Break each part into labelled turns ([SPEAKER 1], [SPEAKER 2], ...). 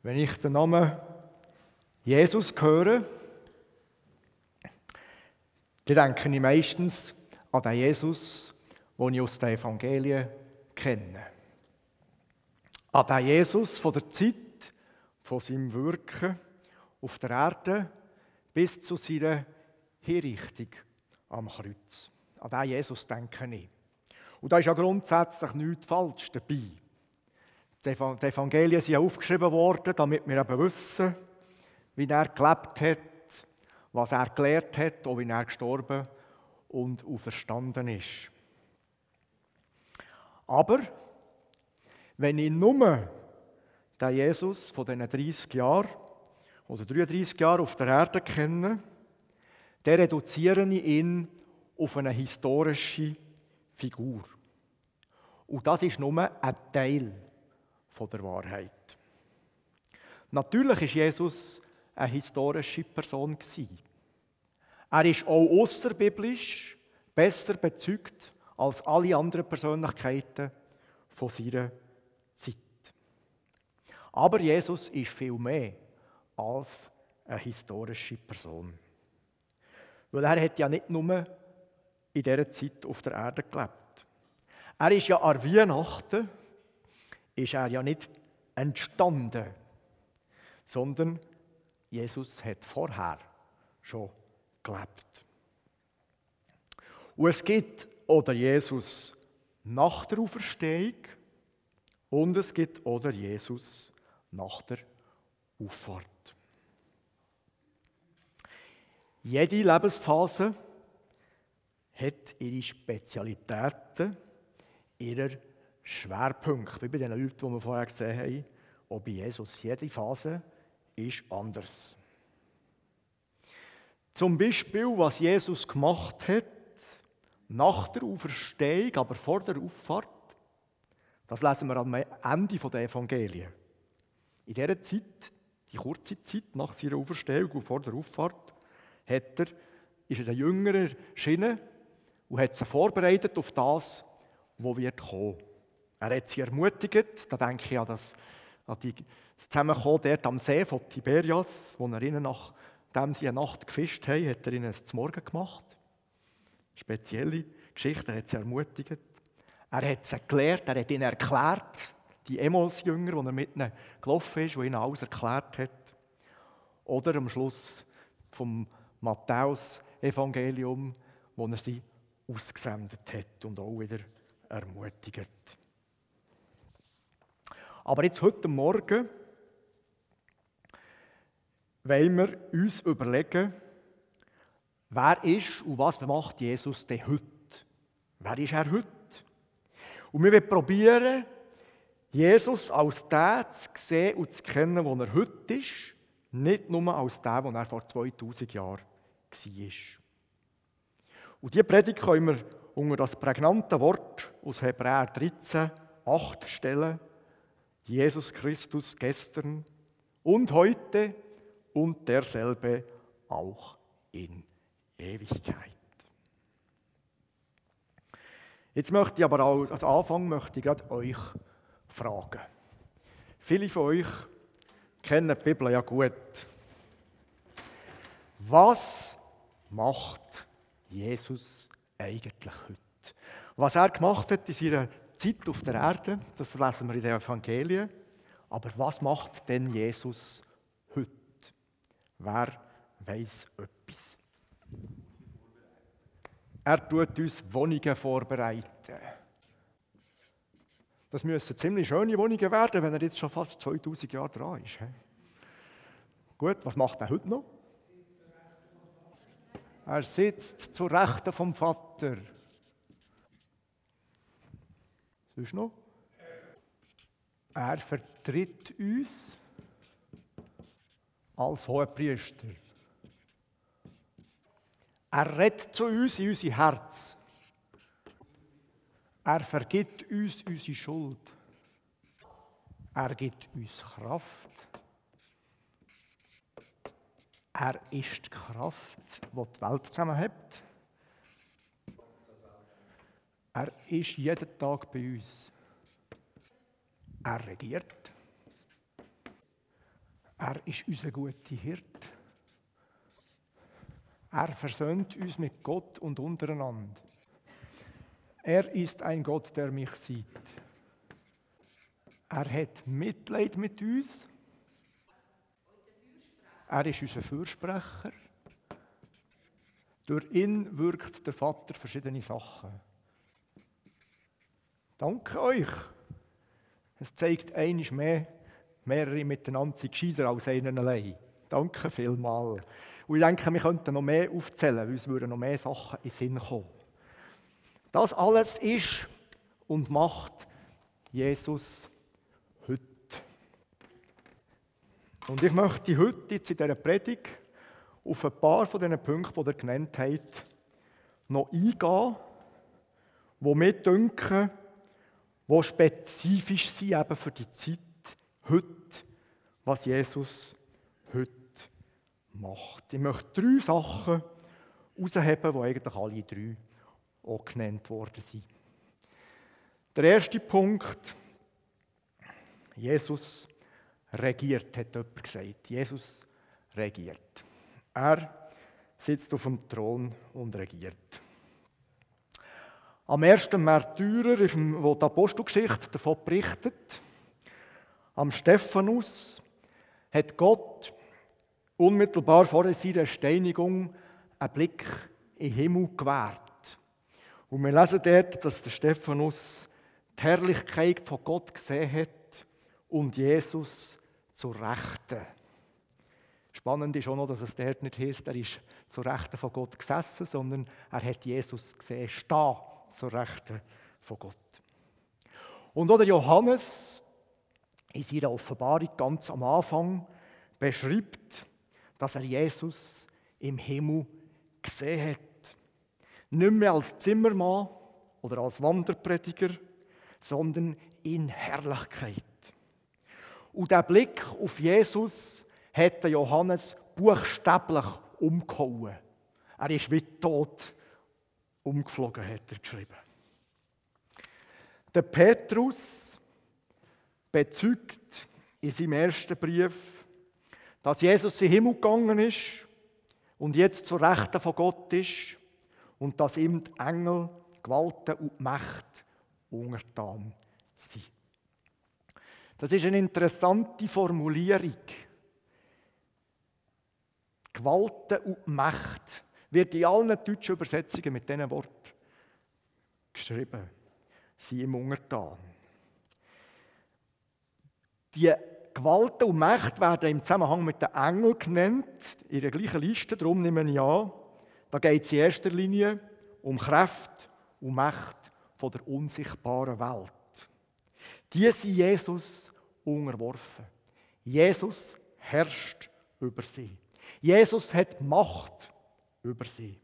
[SPEAKER 1] Wenn ich den Namen Jesus höre, dann denke ich meistens an den Jesus, den ich aus den Evangelien kenne. An den Jesus von der Zeit, von seinem Wirken auf der Erde bis zu seiner Hinrichtung am Kreuz. An den Jesus denke ich. Und da ist ja grundsätzlich nichts falsch dabei. Die Evangelien sind ja aufgeschrieben worden, damit wir eben wissen, wie er gelebt hat, was er gelehrt hat, auch wie er gestorben und auferstanden ist. Aber wenn ich nur den Jesus von diesen 30 Jahren oder 33 Jahren auf der Erde kenne, dann reduziere ich ihn auf eine historische Figur. Und das ist nur ein Teil der Wahrheit. Natürlich war Jesus eine historische Person. Er ist auch ausserbiblisch besser bezeugt als alle anderen Persönlichkeiten von seiner Zeit. Aber Jesus ist viel mehr als eine historische Person. Weil er hat ja nicht nur in dieser Zeit auf der Erde gelebt. Er ist ja an Weihnachten, ist er ja nicht entstanden, sondern Jesus hat vorher schon gelebt. Und es gibt oder Jesus nach der Auferstehung und es gibt oder Jesus nach der Auffahrt. Jede Lebensphase hat ihre Spezialitäten, ihre Schwerpunkte. Wie bei den Leuten, die wir vorher gesehen haben, auch bei Jesus. Jede Phase ist anders. Zum Beispiel, was Jesus gemacht hat, nach der Auferstehung, aber vor der Auffahrt, das lesen wir am Ende der Evangelien. In dieser Zeit, die kurze Zeit nach seiner Auferstehung und vor der Auffahrt, ist er den Jüngern erschienen und hat sie vorbereitet auf das, was wird kommen. Er hat sie ermutigt, da denke ich an das Zusammenkommen dort am See von Tiberias, wo er ihnen, nachdem sie eine Nacht gefischt haben, hat er ihnen ein Morgen gemacht. Spezielle Geschichte, er hat sie ermutigt. Er hat sie gelehrt, er hat ihnen erklärt, die Emmaus-Jünger, die er mit ihnen gelaufen ist, die ihnen alles erklärt hat. Oder am Schluss vom Matthäus-Evangelium, wo er sie ausgesendet hat und auch wieder ermutigt. Aber jetzt heute Morgen wollen wir uns überlegen, wer ist und was macht Jesus denn heute? Wer ist er heute? Und wir wollen probieren, Jesus als den zu sehen und zu kennen, wo er heute ist, nicht nur als den, wo er vor 2000 Jahren war. Und diese Predigt können wir unter das prägnante Wort aus Hebräer 13, 8 stellen. Jesus Christus gestern und heute und derselbe auch in Ewigkeit. Jetzt möchte ich aber als Anfang gerade euch fragen. Viele von euch kennen die Bibel ja gut. Was macht Jesus eigentlich heute? Was er gemacht hat in seiner Zeit auf der Erde, das lesen wir in den Evangelien. Aber was macht denn Jesus heute? Wer weiss etwas? Er tut uns Wohnungen vorbereiten. Das müssen ziemlich schöne Wohnungen werden, wenn er jetzt schon fast 2000 Jahre dran ist. Gut, was macht er heute noch? Er sitzt zur Rechten vom Vater. Was ist noch? Er vertritt uns als Hohepriester. Er redet zu uns in unser Herz. Er vergibt uns unsere Schuld. Er gibt uns Kraft. Er ist die Kraft, die die Welt zusammenhält. Er ist jeden Tag bei uns. Er regiert. Er ist unser guter Hirt. Er versöhnt uns mit Gott und untereinander. Er ist ein Gott, der mich sieht. Er hat Mitleid mit uns. Er ist unser Fürsprecher. Durch ihn wirkt der Vater verschiedene Sachen. Danke euch. Es zeigt einmal mehr, mehrere miteinander sind gescheiter als einer allein. Danke vielmals. Und ich denke, wir könnten noch mehr aufzählen, weil uns würden noch mehr Sachen in den Sinn kommen. Das alles ist und macht Jesus heute. Und ich möchte heute jetzt in dieser Predigt auf ein paar von diesen Punkten, die ihr genannt habt, noch eingehen, die mir denken, die spezifisch sind eben für die Zeit heute, was Jesus heute macht. Ich möchte 3 Sachen herausheben, die eigentlich alle 3 auch genannt worden sind. Der erste Punkt, Jesus regiert, hat jemand gesagt. Jesus regiert. Er sitzt auf dem Thron und regiert. Am ersten Märtyrer, wo die Apostelgeschichte davon berichtet, am Stephanus, hat Gott unmittelbar vor seiner Steinigung einen Blick in den Himmel gewährt. Und wir lesen dort, dass der Stephanus die Herrlichkeit von Gott gesehen hat und Jesus zur Rechten. Spannend ist auch noch, dass es dort nicht heisst, er ist zur Rechten von Gott gesessen, sondern er hat Jesus gesehen, stehen zur Rechten von Gott. Und auch der Johannes in seiner Offenbarung ganz am Anfang beschreibt, dass er Jesus im Himmel gesehen hat. Nicht mehr als Zimmermann oder als Wanderprediger, sondern in Herrlichkeit. Und der Blick auf Jesus hat Johannes buchstäblich umgehauen. Er ist wie tot umgeflogen, hat er geschrieben. Der Petrus bezeugt in seinem ersten Brief, dass Jesus in den Himmel gegangen ist und jetzt zur Rechten von Gott ist und dass ihm die Engel, Gewalten und die Mächte untertan sind. Das ist eine interessante Formulierung. Gewalten und Mächte wird in allen deutschen Übersetzungen mit diesen Worten geschrieben. Sie im untertan. Die Gewalten und Mächte werden im Zusammenhang mit den Engeln genannt, in der gleichen Liste, darum nehme ich an, da geht es in erster Linie um Kräfte und Mächte von der unsichtbaren Welt. Die sind Jesus unterworfen. Jesus herrscht über sie. Jesus hat Macht über sie.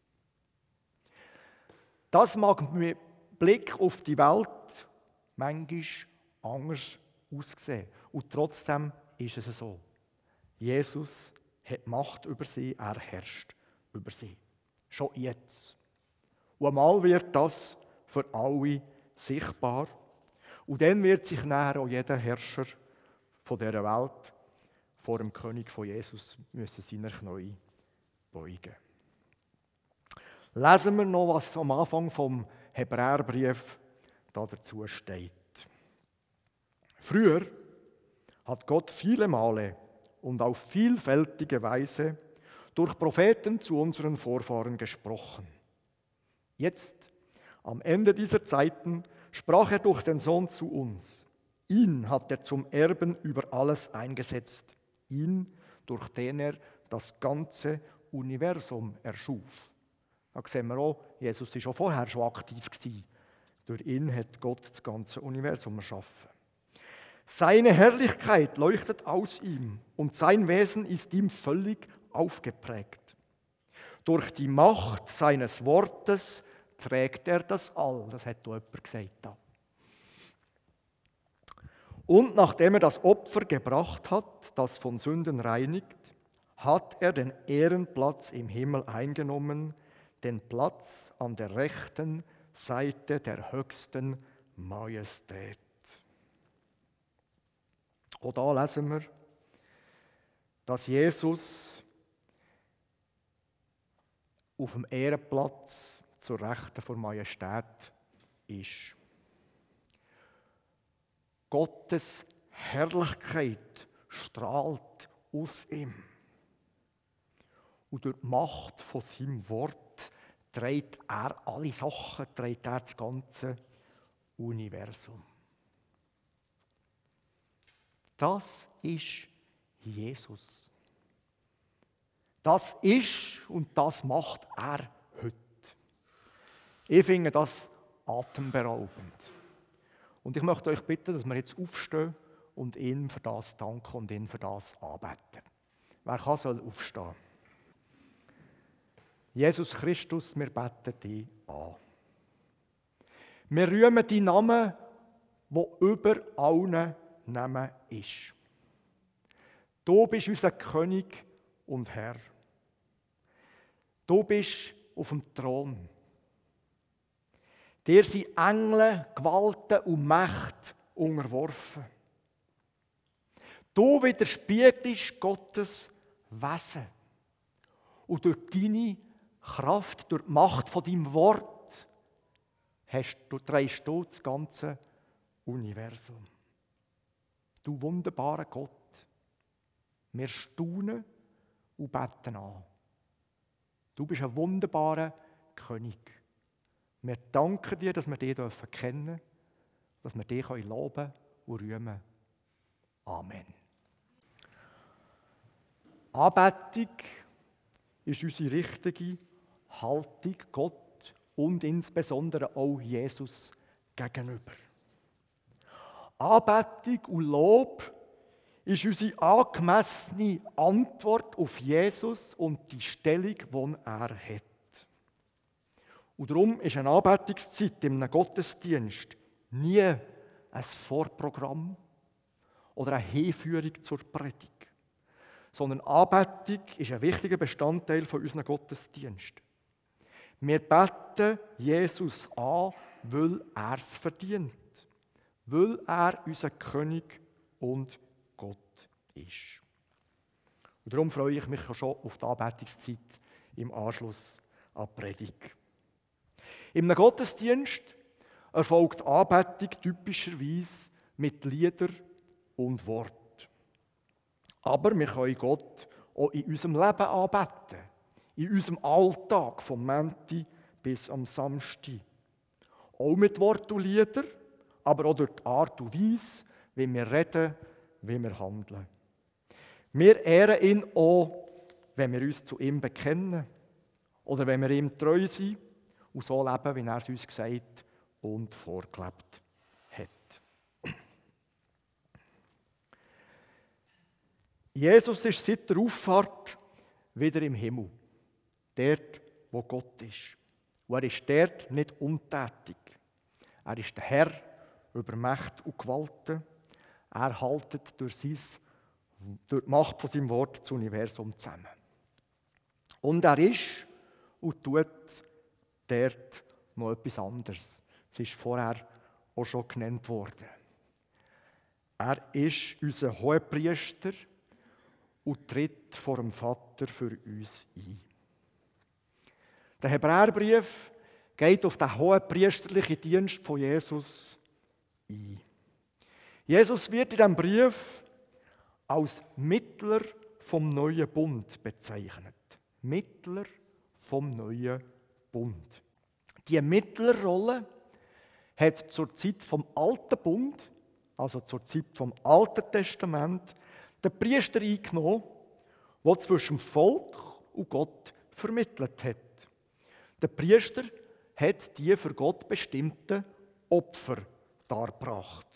[SPEAKER 1] Das mag mit Blick auf die Welt manchmal anders aussehen. Und trotzdem ist es so. Jesus hat Macht über sie, er herrscht über sie. Schon jetzt. Und einmal wird das für alle sichtbar. Und dann wird sich nachher auch jeder Herrscher von dieser Welt vor dem König von Jesus müssen seine Knie beugen. Lesen wir noch, was am Anfang vom Hebräerbrief dazu steht. Früher hat Gott viele Male und auf vielfältige Weise durch Propheten zu unseren Vorfahren gesprochen. Jetzt, am Ende dieser Zeiten, sprach er durch den Sohn zu uns. Ihn hat er zum Erben über alles eingesetzt. Ihn, durch den er das ganze Universum erschuf. Da sehen wir auch, Jesus war schon vorher schon aktiv gewesen. Durch ihn hat Gott das ganze Universum erschaffen. Seine Herrlichkeit leuchtet aus ihm und sein Wesen ist ihm völlig aufgeprägt. Durch die Macht seines Wortes trägt er das All. Das hat auch jemand gesagt da. Und nachdem er das Opfer gebracht hat, das von Sünden reinigt, hat er den Ehrenplatz im Himmel eingenommen, den Platz an der rechten Seite der höchsten Majestät. Und da lesen wir, dass Jesus auf dem Ehrenplatz zur Rechten der Majestät ist. Gottes Herrlichkeit strahlt aus ihm. Und durch die Macht von seinem Wort trägt er alle Sachen, trägt er das ganze Universum. Das ist Jesus. Das ist und das macht er heute. Ich finde das atemberaubend. Und ich möchte euch bitten, dass wir jetzt aufstehen und ihn für das danken und ihn für das anbeten. Wer kann, soll aufstehen. Jesus Christus, wir beten dich an. Wir rühmen deinen Namen, der über allen Namen ist. Du bist unser König und Herr. Du bist auf dem Thron. Dir sind Engel, Gewalten und Mächte unterworfen. Du widerspiegelst Gottes Wesen. Und durch deine Kraft, durch die Macht von deinem Wort, trägst du das ganze Universum. Du wunderbarer Gott, wir staunen und beten an. Du bist ein wunderbarer König. Wir danken dir, dass wir dich kennen dürfen, dass wir dich loben und rühmen. Amen. Anbetung ist unsere richtige Haltung Gott und insbesondere auch Jesus gegenüber. Anbetung und Lob ist unsere angemessene Antwort auf Jesus und die Stellung, die er hat. Und darum ist eine Anbetungszeit in einem Gottesdienst nie ein Vorprogramm oder eine Hinführung zur Predigt, sondern Anbetung ist ein wichtiger Bestandteil von unserem Gottesdienst. Wir beten Jesus an, weil er es verdient, weil er unser König und Gott ist. Und darum freue ich mich schon auf die Anbetungszeit im Anschluss an die Predigt. Im Gottesdienst erfolgt die Anbetung typischerweise mit Liedern und Wort. Aber wir können Gott auch in unserem Leben anbeten, in unserem Alltag vom Montag bis am Samstag. Auch mit Wort und Liedern, aber auch durch die Art und Weise, wie wir reden, wie wir handeln. Wir ehren ihn auch, wenn wir uns zu ihm bekennen oder wenn wir ihm treu sind und so leben, wie er es uns gesagt und vorgelebt hat. Jesus ist seit der Auffahrt wieder im Himmel, dort, wo Gott ist. Und er ist dort nicht untätig. Er ist der Herr über Mächte und Gewalten. Er haltet durch die Macht von seinem Wort das Universum zusammen. Und er ist und tut dort noch etwas anderes. Es ist vorher auch schon genannt worden. Er ist unser Hohepriester und tritt vor dem Vater für uns ein. Der Hebräerbrief geht auf den hohepriesterlichen Dienst von Jesus ein. Jesus wird in diesem Brief als Mittler vom neuen Bund bezeichnet. Mittler vom neuen Bund. Die Mittlerrolle hat zur Zeit vom Alten Bund, also zur Zeit vom Alten Testament, der Priester eingenommen, der zwischen dem Volk und Gott vermittelt hat. Der Priester hat die für Gott bestimmten Opfer dargebracht.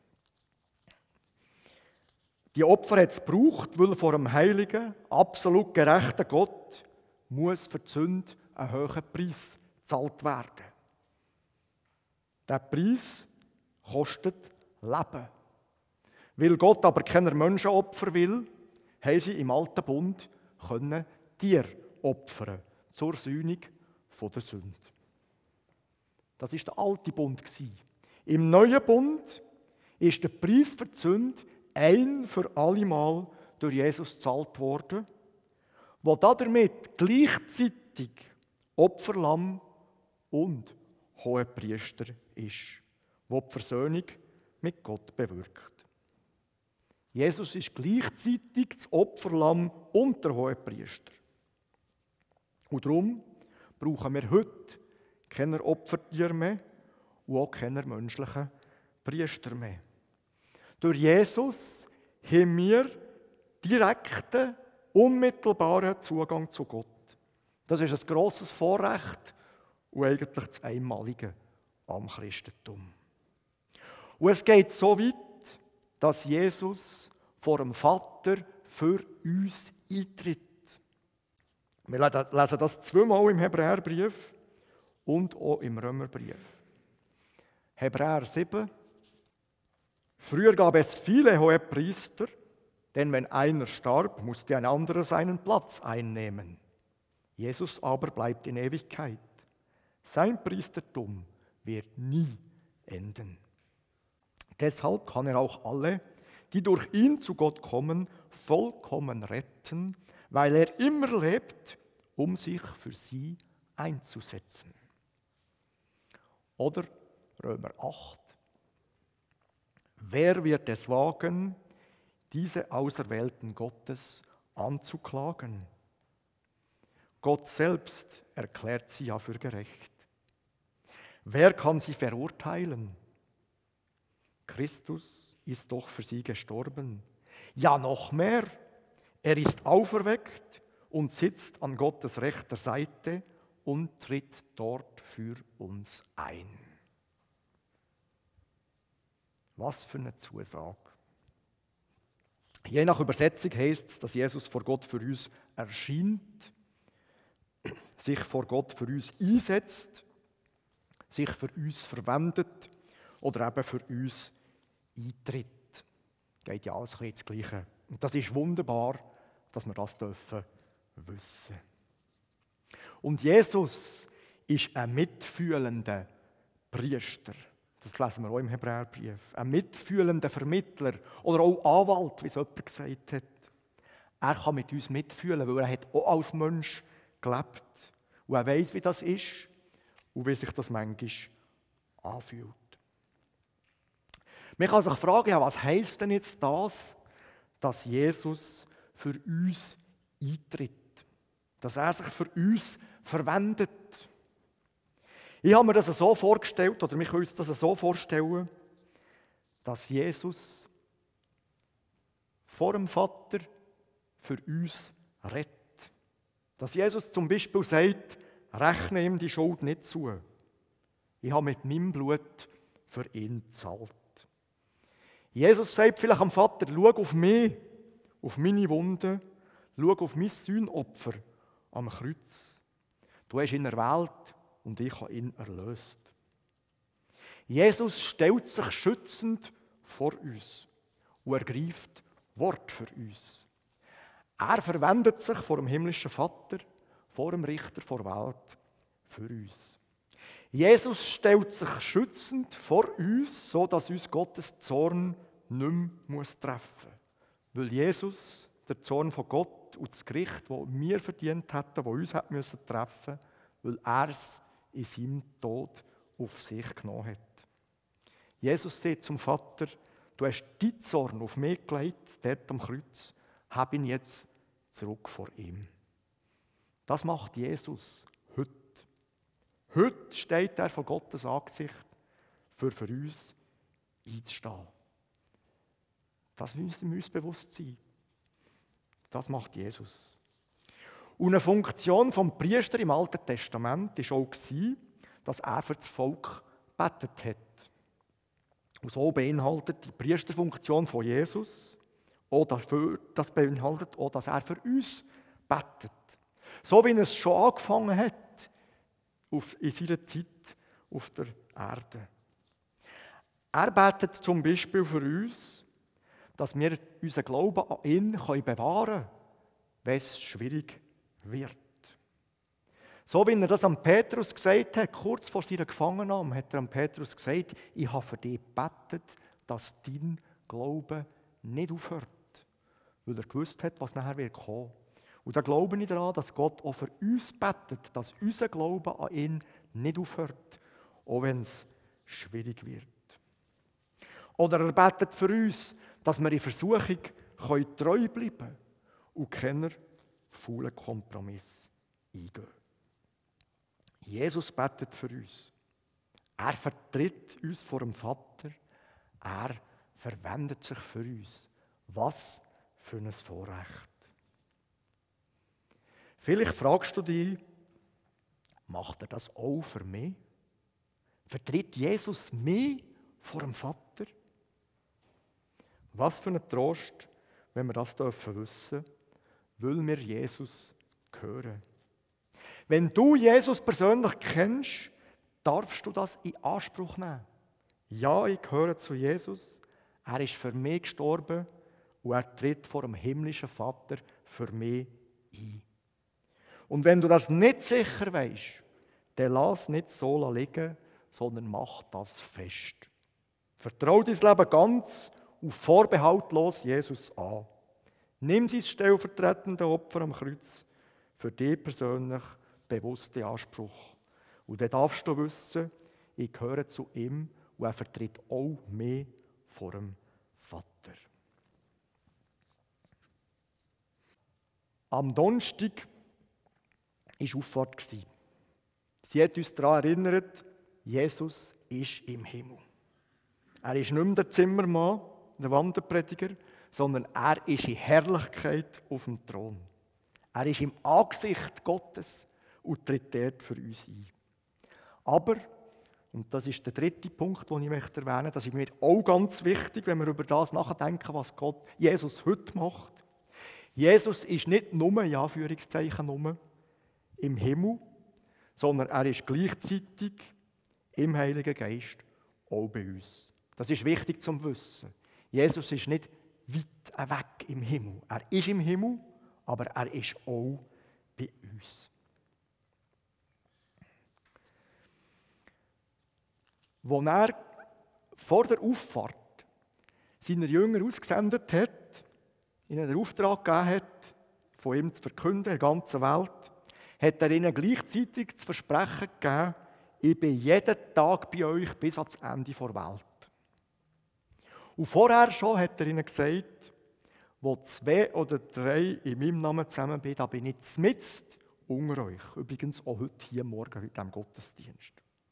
[SPEAKER 1] Die Opfer hat es gebraucht, weil vor einem heiligen, absolut gerechten Gott muss für die Sünde ein hoher Preis gezahlt werden. Der Preis kostet Leben. Weil Gott aber keine Menschenopfer will, haben sie im Alten Bund Tiere opfern zur Sühnung der Sünde. Das war der alte Bund. Im neuen Bund ist der Preis für die Sünde ein für allemal durch Jesus gezahlt worden, wo damit gleichzeitig Opferlamm und Hohepriester ist, wo die Versöhnung mit Gott bewirkt. Jesus ist gleichzeitig das Opferlamm und der Hohepriester. Und darum brauchen wir heute keine Opfertiere mehr und auch keine menschlichen Priester mehr. Durch Jesus haben wir direkten, unmittelbaren Zugang zu Gott. Das ist ein grosses Vorrecht und eigentlich das Einmalige am Christentum. Und es geht so weit, dass Jesus vor dem Vater für uns eintritt. Wir lesen das zweimal im Hebräerbrief und auch im Römerbrief. Hebräer 7. Früher gab es viele Hohepriester, denn wenn einer starb, musste ein anderer seinen Platz einnehmen. Jesus aber bleibt in Ewigkeit. Sein Priestertum wird nie enden. Deshalb kann er auch alle, die durch ihn zu Gott kommen, vollkommen retten, weil er immer lebt, um sich für sie einzusetzen. Oder Römer 8. Wer wird es wagen, diese Auserwählten Gottes anzuklagen? Gott selbst erklärt sie ja für gerecht. Wer kann sie verurteilen? Christus ist doch für sie gestorben. Ja, noch mehr. Er ist auferweckt und sitzt an Gottes rechter Seite und tritt dort für uns ein. Was für eine Zusage. Je nach Übersetzung heißt es, dass Jesus vor Gott für uns erscheint, sich vor Gott für uns einsetzt, sich für uns verwendet oder eben für uns eintritt. Geht ja alles ein bisschen ins Gleiche. Und das ist wunderbar, dass wir das wissen dürfen. Und Jesus ist ein mitfühlender Priester. Das lesen wir auch im Hebräerbrief. Ein mitfühlender Vermittler oder auch Anwalt, wie es jemand gesagt hat. Er kann mit uns mitfühlen, weil er hat auch als Mensch gelebt. Und er weiss, wie das ist und wie sich das manchmal anfühlt. Man kann sich fragen, ja, was heisst denn jetzt das, dass Jesus für uns eintritt? Dass er sich für uns verwendet? Ich habe mir das so vorgestellt, oder wir können uns das so vorstellen, dass Jesus vor dem Vater für uns rettet. Dass Jesus zum Beispiel sagt, rechne ihm die Schuld nicht zu. Ich habe mit meinem Blut für ihn gezahlt. Jesus sagt vielleicht am Vater, schau auf mich, auf meine Wunden, schau auf mein Sühnopfer am Kreuz. Du hast ihn erwählt und ich habe ihn erlöst. Jesus stellt sich schützend vor uns und ergreift Wort für uns. Er verwendet sich vor dem himmlischen Vater, vor dem Richter vor der Welt für uns. Jesus stellt sich schützend vor uns, so dass uns Gottes Zorn nicht mehr treffen muss. Weil Jesus der Zorn von Gott und das Gericht, das wir verdient hätten, das uns treffen müssen, weil er es in seinem Tod auf sich genommen hat. Jesus sagt zum Vater, du hast deinen Zorn auf mich gelegt, dort am Kreuz, hab ihn jetzt zurück vor ihm. Das macht Jesus heute. Heute steht er vor Gottes Angesicht, für uns einzustehen. Das müssen wir uns bewusst sein. Das macht Jesus. Und eine Funktion des Priesters im Alten Testament war auch, dass er für das Volk gebetet hat. Und so beinhaltet die Priesterfunktion von Jesus das beinhaltet auch, dass er für uns betet. So wie er es schon angefangen hat in seiner Zeit auf der Erde. Er betet zum Beispiel für uns, dass wir unseren Glauben an ihn bewahren können, wenn es schwierig wird. So wie er das an Petrus gesagt hat, kurz vor seiner Gefangennahme, hat er an Petrus gesagt, ich habe für dich gebetet, dass dein Glaube nicht aufhört. weil er gewusst hat, was nachher wird kommen. Und da glaube ich daran, dass Gott auch für uns betet, dass unser Glaube an ihn nicht aufhört, auch wenn es schwierig wird. Oder er betet für uns, dass wir in Versuchung treu bleiben können und keinen faulen Kompromiss eingehen. Jesus betet für uns. Er vertritt uns vor dem Vater. Er verwendet sich für uns. Was für ein Vorrecht. Vielleicht fragst du dich, macht er das auch für mich? Vertritt Jesus mich vor dem Vater? Was für ein Trost, wenn wir das wissen dürfen, weil wir Jesus gehören. Wenn du Jesus persönlich kennst, darfst du das in Anspruch nehmen. Ja, ich gehöre zu Jesus. Er ist für mich gestorben und er tritt vor dem himmlischen Vater für mich ein. Und wenn du das nicht sicher weißt, dann lass nicht so liegen, sondern mach das fest. Vertrau dein Leben ganz und vorbehaltlos Jesus an. Nimm sein stellvertretende Opfer am Kreuz für dich persönlich bewusst in Anspruch. Und dann darfst du wissen, ich gehöre zu ihm und er vertritt auch mich vor dem Vater. Am Donnerstag war Auffahrt. Sie hat uns daran erinnert, Jesus ist im Himmel. Er ist nicht mehr der Zimmermann, der Wanderprediger, sondern er ist in Herrlichkeit auf dem Thron. Er ist im Angesicht Gottes und tritt dort für uns ein. Aber, und das ist der dritte Punkt, den ich erwähnen möchte, das ist mir auch ganz wichtig, wenn wir über das nachdenken, was Jesus heute macht. Jesus ist nicht nur, in Anführungszeichen, nur im Himmel, sondern er ist gleichzeitig im Heiligen Geist auch bei uns. Das ist wichtig zum Wissen. Jesus ist nicht weit weg im Himmel. Er ist im Himmel, aber er ist auch bei uns. Als er vor der Auffahrt seine Jünger ausgesendet hat, ihnen den Auftrag gegeben hat, von ihm zu verkünden in der ganzen Welt, hat er ihnen gleichzeitig das Versprechen gegeben, ich bin jeden Tag bei euch bis ans Ende der Welt. Und vorher schon hat er ihnen gesagt, wo 2 oder 3 in meinem Namen zusammen bin, da bin ich mitten unter euch. Übrigens auch heute hier morgen in diesem Gottesdienst.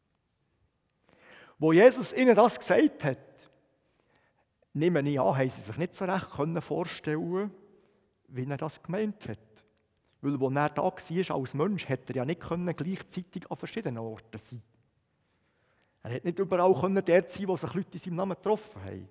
[SPEAKER 1] Wo Jesus ihnen das gesagt hat, nehme ich an, haben sie sich nicht so recht vorstellen, wie er das gemeint hat. Weil, als er da war als Mensch, hätte er ja nicht gleichzeitig an verschiedenen Orten sein. Er hätte nicht überall dort sein, wo sich Leute in seinem Namen getroffen haben.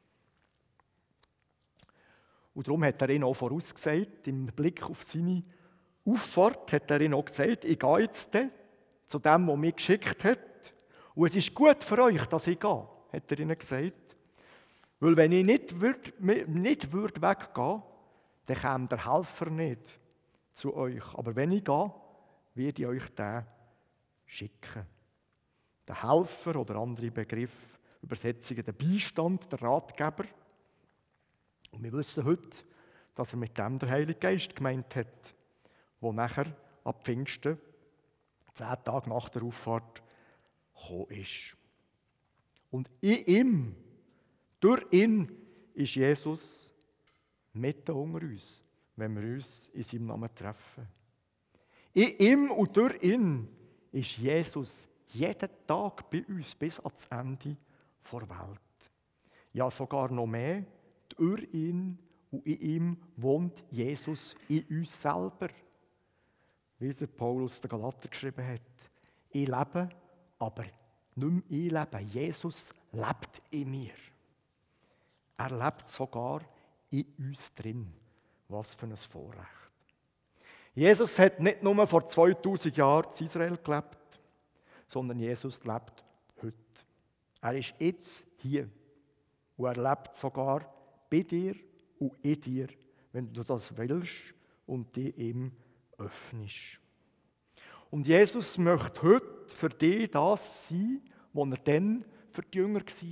[SPEAKER 1] Und darum hat er ihnen auch vorausgesagt, im Blick auf seine Auffahrt, hat er ihnen auch gesagt, ich gehe jetzt zu dem, der mich geschickt hat. Und es ist gut für euch, dass ich gehe, hat er ihnen gesagt. Weil wenn ich nicht weggehen, dann käme der Helfer nicht zu euch. Aber wenn ich gehe, werde ich euch den schicken. Der Helfer oder andere Begriffe, Übersetzungen, der Beistand, der Ratgeber. Und wir wissen heute, dass er mit dem der Heilige Geist gemeint hat, der nachher ab Pfingsten, 10 Tage nach der Auffahrt, gekommen ist. Und in ihm, durch ihn, ist Jesus mitten unter uns, wenn wir uns in seinem Namen treffen. In ihm und durch ihn ist Jesus jeden Tag bei uns bis ans Ende der Welt. Ja, sogar noch mehr. Durch ihn und in ihm wohnt Jesus in uns selber. Wie der Paulus der Galater geschrieben hat. Ich lebe, aber nicht mehr ich lebe. Jesus lebt in mir. Er lebt sogar in uns drin. Was für ein Vorrecht. Jesus hat nicht nur vor 2000 Jahren in Israel gelebt, sondern Jesus lebt heute. Er ist jetzt hier. Und er lebt sogar bei dir und in dir, wenn du das willst und dich ihm öffnest. Und Jesus möchte heute für dich das sein, was er dann für die Jünger war, was er ihnen war und was er ihnen zugesagt hat.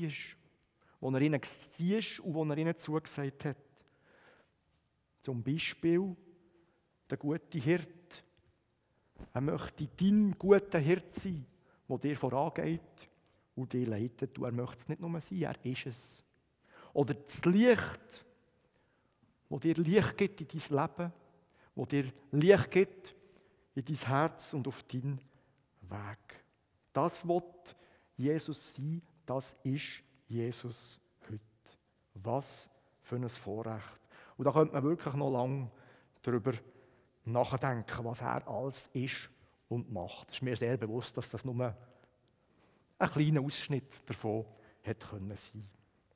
[SPEAKER 1] zum Beispiel der gute Hirt. Er möchte dein guter Hirt sein, der dir vorangeht und dich leitet. Und er möchte es nicht nur sein, er ist es. Oder das Licht, das dir Licht gibt in dein Leben, das dir Licht gibt in dein Herz und auf deinen Weg. Das will Jesus sein, das ist Jesus heute. Was für ein Vorrecht. Und da könnte man wirklich noch lange darüber nachdenken, was er alles ist und macht. Es ist mir sehr bewusst, dass das nur ein kleiner Ausschnitt davon hätte sein können.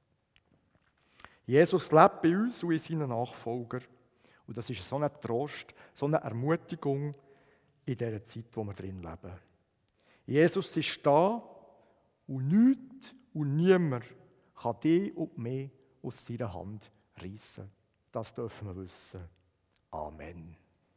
[SPEAKER 1] Jesus lebt bei uns und in seinen Nachfolgern. Und das ist so ein Trost, so eine Ermutigung in dieser Zeit, wo wir drin leben. Jesus ist da und nichts und niemand kann dich und mich aus seiner Hand reissen. Das dürfen wir wissen. Amen.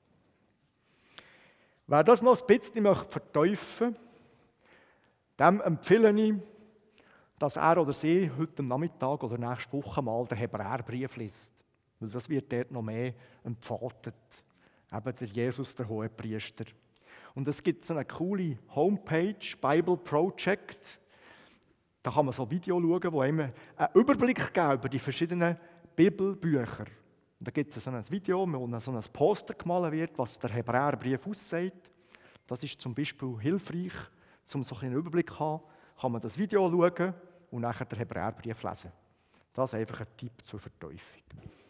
[SPEAKER 1] Wer das noch ein bisschen verteufeln möchte, dem empfehle ich, dass er oder sie heute Nachmittag oder nächste Woche mal den Hebräerbrief liest. Weil das wird dort noch mehr entfaltet. Eben der Jesus, der Hohepriester. Und es gibt so eine coole Homepage, Bible Project. Da kann man so Videos schauen, die einem einen Überblick geben über die verschiedenen Bibelbücher. Und da gibt es so ein Video, wo so ein Poster gemalt wird, was der Hebräerbrief aussagt. Das ist zum Beispiel hilfreich, um so einen Überblick zu haben. Kann man das Video schauen und nachher den Hebräerbrief lesen. Das ist einfach ein Tipp zur Vertiefung.